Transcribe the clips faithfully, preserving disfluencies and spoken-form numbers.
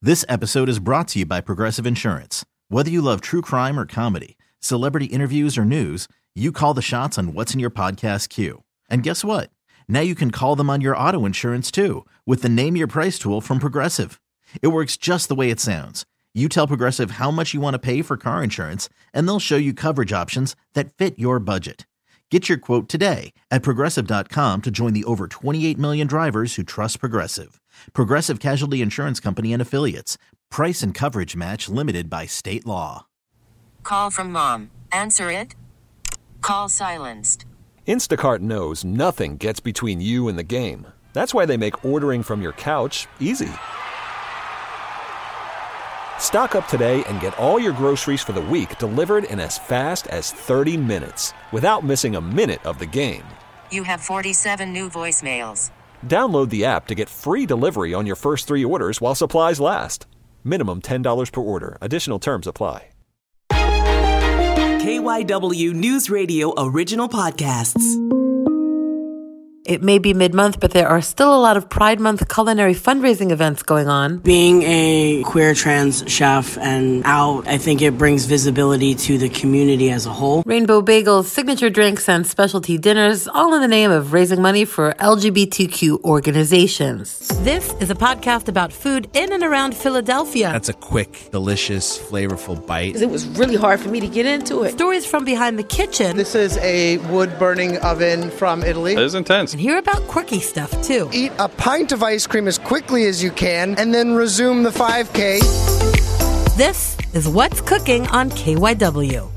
This episode is brought to you by Progressive Insurance. Whether you love true crime or comedy, celebrity interviews or news, you call the shots on what's in your podcast queue. And guess what? Now you can call them on your auto insurance too with the Name Your Price tool from Progressive. It works just the way it sounds. You tell Progressive how much you want to pay for car insurance, and they'll show you coverage options that fit your budget. Get your quote today at Progressive dot com to join the over twenty-eight million drivers who trust Progressive. Progressive Casualty Insurance Company and Affiliates. Price and coverage match limited by state law. Call from mom. Answer it. Call silenced. Instacart knows nothing gets between you and the game. That's why they make ordering from your couch easy. Stock up today and get all your groceries for the week delivered in as fast as thirty minutes without missing a minute of the game. You have forty-seven new voicemails. Download the app to get free delivery on your first three orders while supplies last. Minimum ten dollars per order. Additional terms apply. K Y W News Radio original podcasts. It may be mid-month, but there are still a lot of Pride Month culinary fundraising events going on. Being a queer trans chef and out, I think it brings visibility to the community as a whole. Rainbow Bagels, signature drinks, and specialty dinners, all in the name of raising money for L G B T Q organizations. This is a podcast about food in and around Philadelphia. That's a quick, delicious, flavorful bite. It was really hard for me to get into it. Stories from behind the kitchen. This is a wood-burning oven from Italy. It is intense. And hear about quirky stuff, too. Eat a pint of ice cream as quickly as you can, and then resume the five K. This is What's Cooking on K Y W.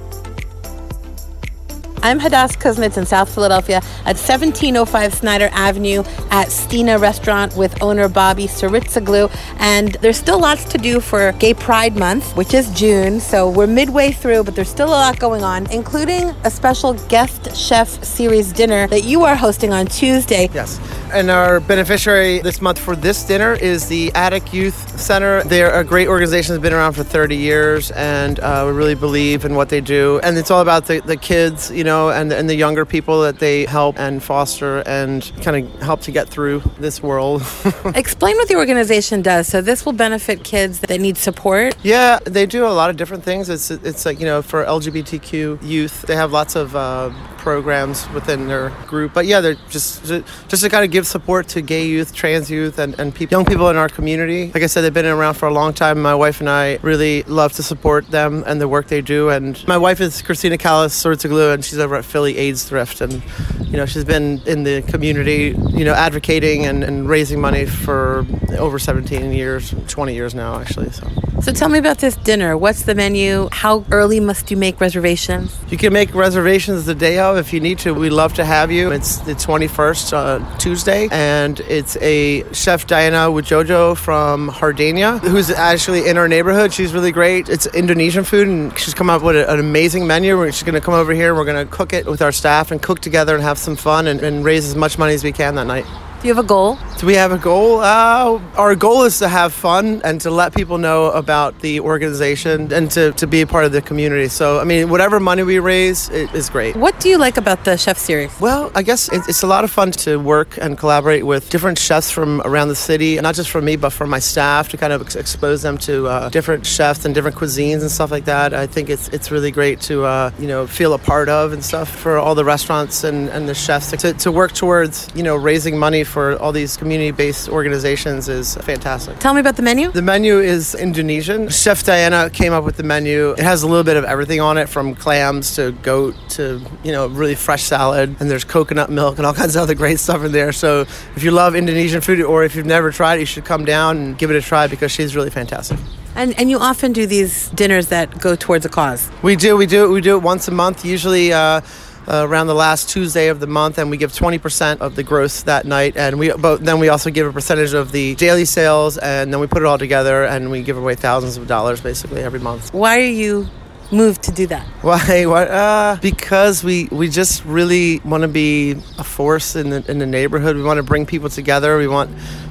I'm Hadass Kuznets in South Philadelphia at seventeen oh five Snyder Avenue at Stina Restaurant with owner Bobby Saritsaglu. And there's still lots to do for Gay Pride Month, which is June. So we're midway through, but there's still a lot going on, including a special guest chef series dinner that you are hosting on Tuesday. Yes. And our beneficiary this month for this dinner is the Attic Youth Center. They're a great organization that's been around for thirty years, and uh, we really believe in what they do. And it's all about the, the kids, you know, and, and the younger people that they help and foster and kind of help to get through this world. Explain what the organization does. So this will benefit kids that need support. Yeah, they do a lot of different things. It's it's like, you know, for L G B T Q youth, they have lots of uh, programs within their group. But yeah, they're just just to kind of give support to gay youth, trans youth, and, and people, young people in our community. Like I said, they've been around for a long time. My wife and I really love to support them and the work they do. And my wife is Christina Callis Sortzaglu, and she's over at Philly AIDS Thrift. And, you know, she's been in the community, you know, advocating and, and raising money for over seventeen years, twenty years now, actually. So. So tell me about this dinner. What's the menu? How early must you make reservations? You can make reservations the day of if you need to. We'd love to have you. It's the twenty-first, uh, Tuesday, and it's a Chef Diana Wijojo from Hardenia, who's actually in our neighborhood. She's really great. It's Indonesian food, and she's come up with an amazing menu. She's going to come over here. We're going to cook it with our staff and cook together and have some fun and, and raise as much money as we can that night. Do you have a goal? Do we have a goal? Uh, our goal is to have fun and to let people know about the organization and to, to be a part of the community. So, I mean, whatever money we raise it is great. What do you like about the chef series? Well, I guess it, it's a lot of fun to work and collaborate with different chefs from around the city, not just from me, but from my staff, to kind of ex- expose them to uh, different chefs and different cuisines and stuff like that. I think it's it's really great to, uh, you know, feel a part of and stuff for all the restaurants and, and the chefs to, to work towards, you know, raising money for all these community-based organizations is fantastic. Tell me about the menu. The menu is Indonesian. Chef Diana came up with the menu. It has a little bit of everything on it, from clams to goat to, you know, really fresh salad. And there's coconut milk and all kinds of other great stuff in there. So if you love Indonesian food, or if you've never tried it, you should come down and give it a try, because she's really fantastic. And and you often do these dinners that go towards a cause. We do. We do. We do it once a month, usually uh, uh, around the last Tuesday of the month, and we give twenty percent of the gross that night. And we but then we also give a percentage of the daily sales, and then we put it all together, and we give away thousands of dollars basically every month. Why are you moved to do that? Why? What? Uh, because we, we just really want to be a force in the in the neighborhood. We want to bring people together. We want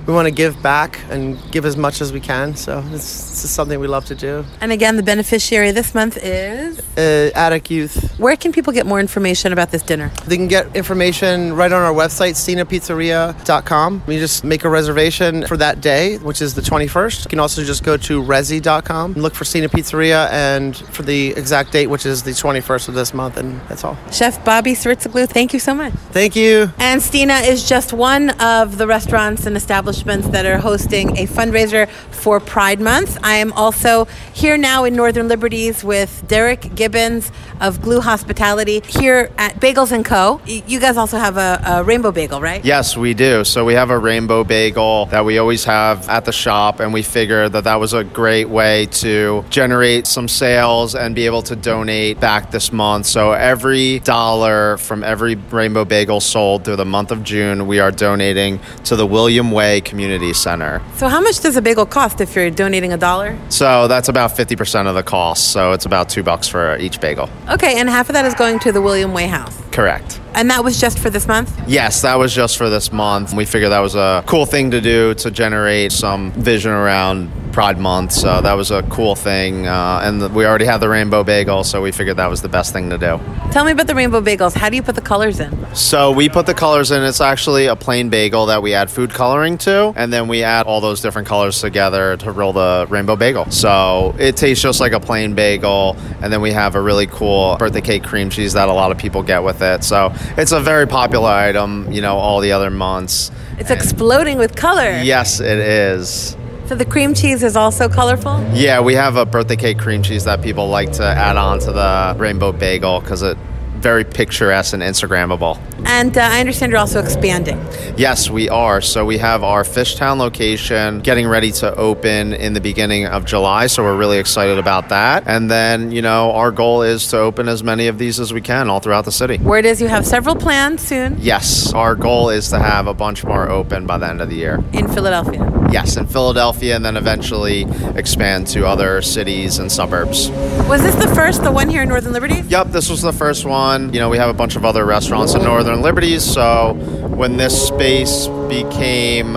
we want to give back and give as much as we can. So it's, it's something we love to do. And again, the beneficiary this month is? Uh, Attic Youth. Where can people get more information about this dinner? They can get information right on our website, stina pizzeria dot com. You just make a reservation for that day, which is the twenty-first. You can also just go to resi dot com and look for Stina Pizzeria and for the exact date, which is the twenty-first of this month, and that's all. Chef Bobby Siritzaglu, thank you so much. Thank you. And Stina is just one of the restaurants and establishments that are hosting a fundraiser for Pride Month. I am also here now in Northern Liberties with Derek Gibbons of Glue Hospitality here at Bagels and Co. You guys also have a, a rainbow bagel, right? Yes, we do. So we have a rainbow bagel that we always have at the shop, and we figured that that was a great way to generate some sales and be able to donate back this month. So every dollar from every rainbow bagel sold through the month of June, we are donating to the William Way Community Center. So how much does a bagel cost if you're donating a dollar? So that's about fifty percent of the cost. So it's about two bucks for each bagel. Okay, and half of that is going to the William Way House. Correct. And that was just for this month? Yes, that was just for this month. We figured that was a cool thing to do to generate some vision around Pride Month. So that was a cool thing. Uh, and the, we already had the rainbow bagel, so we figured that was the best thing to do. Tell me about the rainbow bagels. How do you put the colors in? So we put the colors in. It's actually a plain bagel that we add food coloring to, and then we add all those different colors together to roll the rainbow bagel. So it tastes just like a plain bagel, and then we have a really cool birthday cake cream cheese that a lot of people get with it. So it's a very popular item, you know, all the other months. It's and exploding with color. Yes, it is. So the cream cheese is also colorful? Yeah, we have a birthday cake cream cheese that people like to add on to the rainbow bagel because it very picturesque and Instagrammable. And uh, I understand you're also expanding. Yes, we are. So we have our Fishtown location getting ready to open in the beginning of July. So we're really excited about that. And then, you know, our goal is to open as many of these as we can all throughout the city. Word is you have several planned soon? Yes. Our goal is to have a bunch more open by the end of the year. In Philadelphia? Yes, in Philadelphia, and then eventually expand to other cities and suburbs. Was this the first, the one here in Northern Liberties? Yep, this was the first one. You know, we have a bunch of other restaurants in Northern Liberties, so when this space became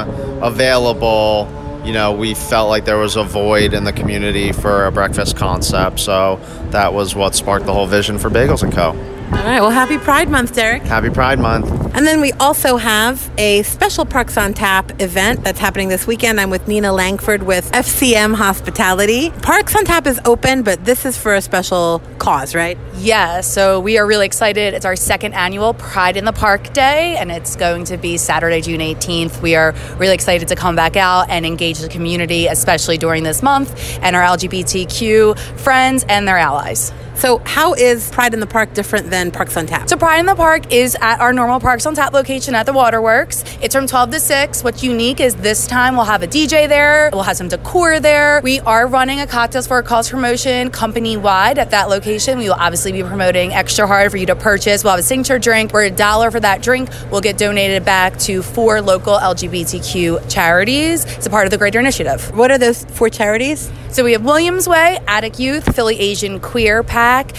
available, you know, we felt like there was a void in the community for a breakfast concept, so that was what sparked the whole vision for Bagels and Co. All right, well, happy Pride Month, Derek. Happy Pride Month. And then we also have a special Parks on Tap event that's happening this weekend. I'm with Nina Langford with F C M Hospitality. Parks on Tap is open, but this is for a special cause, right? Yeah, so we are really excited. It's our second annual Pride in the Park Day, and it's going to be Saturday, June eighteenth. We are really excited to come back out and engage the community, especially during this month, and our L G B T Q friends and their allies. So how is Pride in the Park different than Parks on Tap? So Pride in the Park is at our normal Parks on Tap location at the Waterworks. It's from twelve to six. What's unique is this time we'll have a D J there. We'll have some decor there. We are running a Cocktails for a Cause promotion company-wide at that location. We will obviously be promoting extra hard for you to purchase. We'll have a signature drink. For a dollar for that drink will get donated back to four local L G B T Q charities. It's a part of the greater initiative. What are those four charities? So we have Williams Way, Attic Youth, Philly Asian Queer Pack,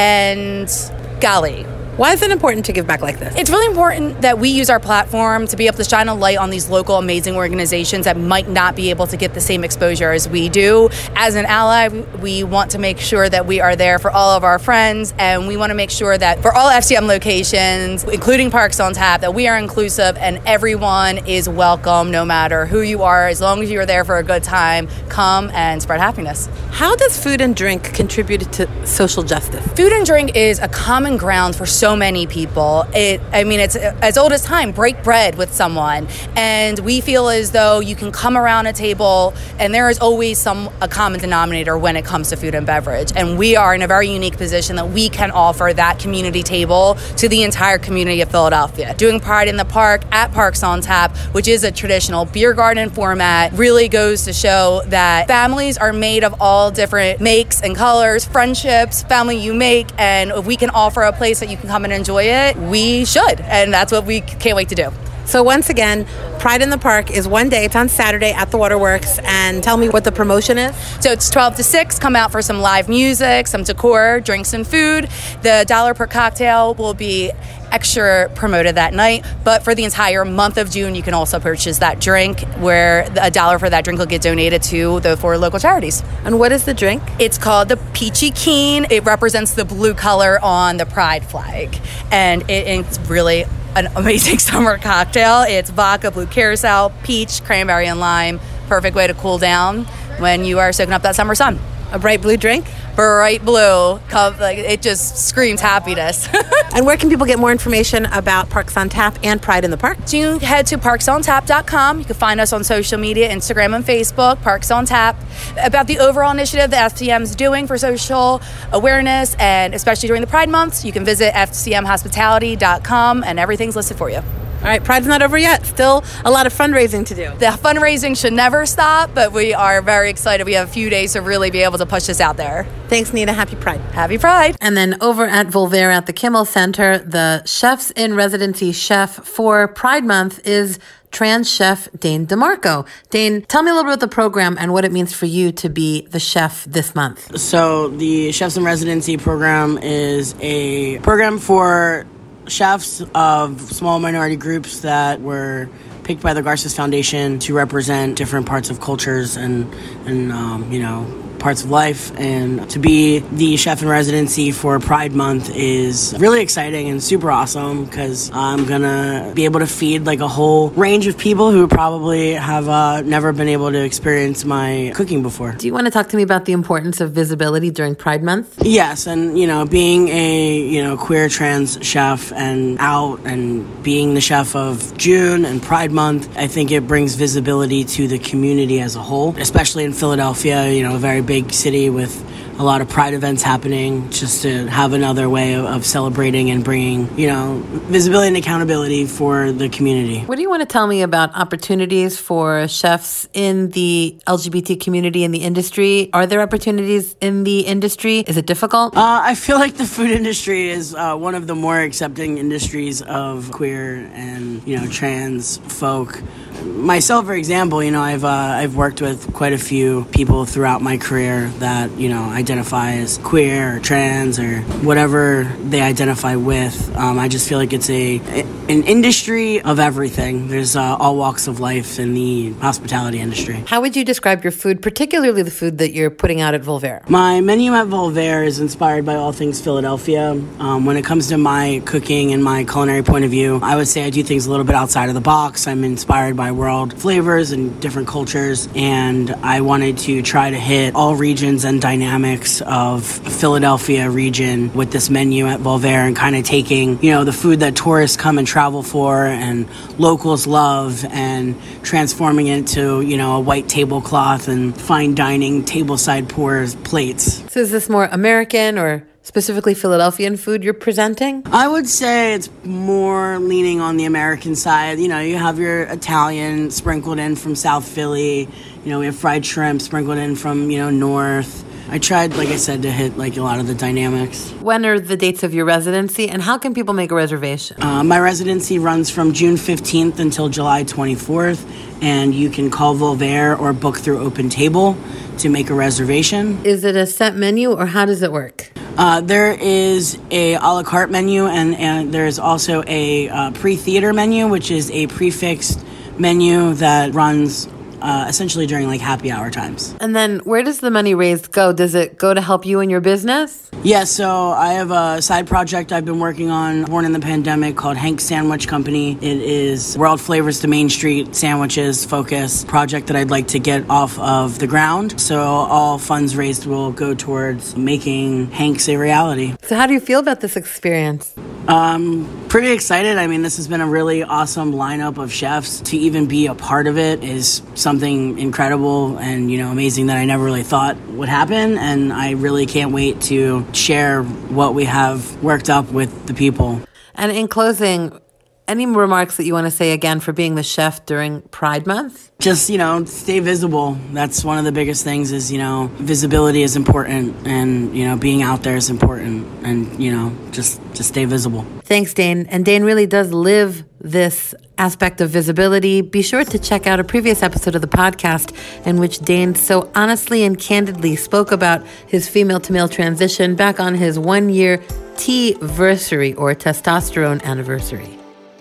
and Golly. Why is it important to give back like this? It's really important that we use our platform to be able to shine a light on these local amazing organizations that might not be able to get the same exposure as we do. As an ally, we want to make sure that we are there for all of our friends, and we want to make sure that for all F C M locations, including Parks on Tap, that we are inclusive and everyone is welcome no matter who you are. As long as you are there for a good time, come and spread happiness. How does food and drink contribute to social justice? Food and drink is a common ground for so so many people. It, I mean, it's as old as time. Break bread with someone, and we feel as though you can come around a table, and there is always some a common denominator when it comes to food and beverage. And we are in a very unique position that we can offer that community table to the entire community of Philadelphia. Doing Pride in the Park at Parks on Tap, which is a traditional beer garden format, really goes to show that families are made of all different makes and colors, friendships, family you make, and if we can offer a place that you can come and enjoy it, we should. And that's what we can't wait to do. So once again, Pride in the Park is one day. It's on Saturday at the Waterworks. And tell me what the promotion is. So it's twelve to six. Come out for some live music, some decor, drinks and food. The dollar per cocktail will be extra promoted that night. But for the entire month of June, you can also purchase that drink, where a dollar for that drink will get donated to the four local charities. And what is the drink? It's called the Peachy Keen. It represents the blue color on the pride flag. And it, it's really an amazing summer cocktail. It's vodka, blue curacao, peach, cranberry, and lime. Perfect way to cool down when you are soaking up that summer sun. A bright blue drink? Bright blue. Like, it just screams happiness. And where can people get more information about Parks on Tap and Pride in the Park? You can head to parks on tap dot com. You can find us on social media, Instagram and Facebook, Parks on Tap. About the overall initiative that F C M is doing for social awareness, and especially during the Pride months, you can visit f c m hospitality dot com, and everything's listed for you. All right, Pride's not over yet. Still a lot of fundraising to do. The fundraising should never stop, but we are very excited. We have a few days to really be able to push this out there. Thanks, Nina. Happy Pride. Happy Pride. And then over at Voltaire at the Kimmel Center, the Chefs in Residency chef for Pride Month is trans chef Dane DeMarco. Dane, tell me a little bit about the program and what it means for you to be the chef this month. So the Chefs in Residency program is a program for chefs of small minority groups that were picked by the Garces Foundation to represent different parts of cultures and, and um, you know, parts of life. And to be the chef in residency for Pride Month is really exciting and super awesome, because I'm gonna be able to feed like a whole range of people who probably have uh, never been able to experience my cooking before. Do you want to talk to me about the importance of visibility during Pride Month? Yes, and you know, being a you know queer trans chef and out and being the chef of June and Pride Month, I think it brings visibility to the community as a whole, especially in Philadelphia, you know, a very big city with a lot of Pride events happening, just to have another way of, of celebrating and bringing, you know, visibility and accountability for the community. What do you want to tell me about opportunities for chefs in the L G B T community in the industry? Are there opportunities in the industry? Is it difficult? Uh, I feel like the food industry is uh, one of the more accepting industries of queer and, you know, trans folk. Myself, for example, you know, I've uh, I've worked with quite a few people throughout my career that, you know, identify as queer or trans or whatever they identify with. Um, I just feel like it's a an industry of everything. There's uh, all walks of life in the hospitality industry. How would you describe your food, particularly the food that you're putting out at Voltaire? My menu at Voltaire is inspired by all things Philadelphia. Um, when it comes to my cooking and my culinary point of view, I would say I do things a little bit outside of the box. I'm inspired by world flavors and different cultures, and I wanted to try to hit all regions and dynamics of Philadelphia region with this menu at Voltaire, and kind of taking, you know, the food that tourists come and travel for and locals love and transforming it to, you know, a white tablecloth and fine dining tableside pours plates. So is this more American or specifically Philadelphian food you're presenting? I would say it's more leaning on the American side. You know, you have your Italian sprinkled in from South Philly. You know, we have fried shrimp sprinkled in from, you know, North. I tried, like I said, to hit like a lot of the dynamics. When are the dates of your residency, and how can people make a reservation? Uh, my residency runs from June fifteenth until July twenty-fourth, and you can call Voltaire or book through Open Table to make a reservation. Is it a set menu, or how does it work? Uh, there is a a la carte menu, and, and there is also a uh, pre-theater menu, which is a prefixed menu that runs Uh, essentially during like happy hour times. And then where does the money raised go? Does it go to help you in your business? Yeah, so I have a side project I've been working on, born in the pandemic, called Hank's Sandwich Company. It is World Flavors to Main Street Sandwiches focus project that I'd like to get off of the ground. So all funds raised will go towards making Hank's a reality. So how do you feel about this experience? Um, pretty excited. I mean, this has been a really awesome lineup of chefs. To even be a part of it is something incredible and, you know, amazing that I never really thought would happen. And I really can't wait to share what we have worked up with the people. And in closing, any remarks that you want to say again for being the chef during Pride Month? Just, you know, stay visible. That's one of the biggest things is, you know, visibility is important, and, you know, being out there is important, and, you know, just, just stay visible. Thanks, Dane. And Dane really does live this aspect of visibility, be sure to check out a previous episode of the podcast in which Dane so honestly and candidly spoke about his female-to-male transition back on his one-year T-versary or testosterone anniversary.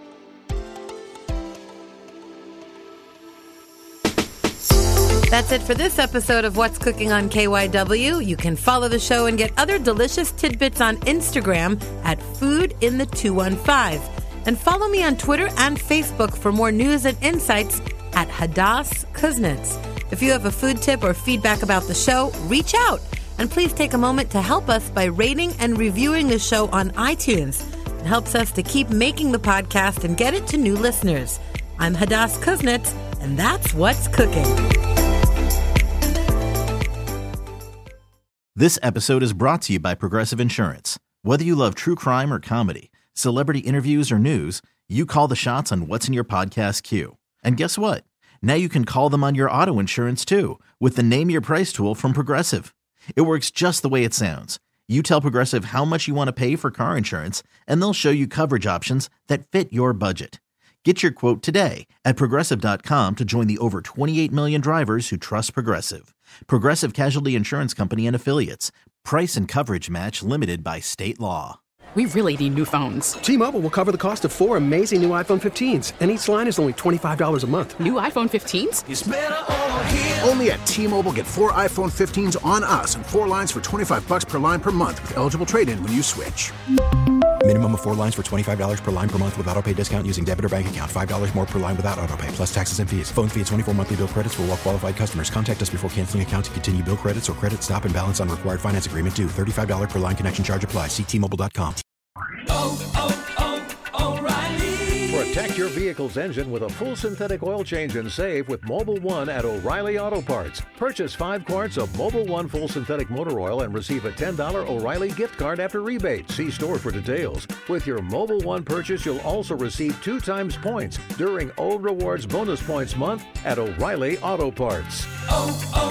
That's it for this episode of What's Cooking on K Y W. You can follow the show and get other delicious tidbits on Instagram at Food in the two one five. And follow me on Twitter and Facebook for more news and insights at Hadass Kuznets. If you have a food tip or feedback about the show, reach out. And please take a moment to help us by rating and reviewing the show on iTunes. It helps us to keep making the podcast and get it to new listeners. I'm Hadass Kuznets, and that's What's Cooking. This episode is brought to you by Progressive Insurance. Whether you love true crime or comedy, celebrity interviews or news, you call the shots on what's in your podcast queue. And guess what? Now you can call them on your auto insurance too with the Name Your Price tool from Progressive. It works just the way it sounds. You tell Progressive how much you want to pay for car insurance, and they'll show you coverage options that fit your budget. Get your quote today at Progressive dot com to join the over twenty-eight million drivers who trust Progressive. Progressive Casualty Insurance Company and Affiliates. Price and coverage match limited by state law. We really need new phones. T-Mobile will cover the cost of four amazing new iPhone fifteens, and each line is only twenty-five dollars a month. New iPhone fifteens? It's better over here. Only at T-Mobile, get four iPhone fifteens on us and four lines for twenty-five dollars per line per month with eligible trade-in when you switch. Minimum of four lines for twenty-five dollars per line per month with autopay discount using debit or bank account. five dollars more per line without autopay, plus taxes and fees. Phone fee at twenty-four monthly bill credits for well-qualified customers. Contact us before canceling account to continue bill credits or credit stop and balance on required finance agreement due. thirty-five dollars per line connection charge applies. See T Mobile dot com. Oh, oh, oh, O'Reilly. Protect your vehicle's engine with a full synthetic oil change and save with Mobil one at O'Reilly Auto Parts. Purchase five quarts of Mobil one full synthetic motor oil and receive a ten dollars O'Reilly gift card after rebate. See store for details. With your Mobil one purchase, you'll also receive two times points during O Rewards Bonus Points Month at O'Reilly Auto Parts. Oh, oh.